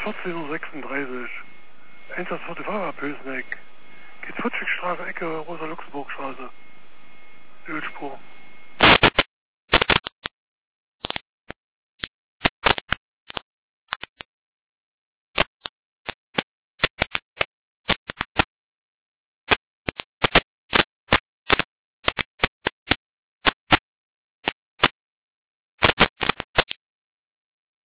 14:36 Uhr. Einsatz für die Fahrer Pösneck. Geht Futschigstraße, Ecke Rosa-Luxemburg-Straße. Ölspur.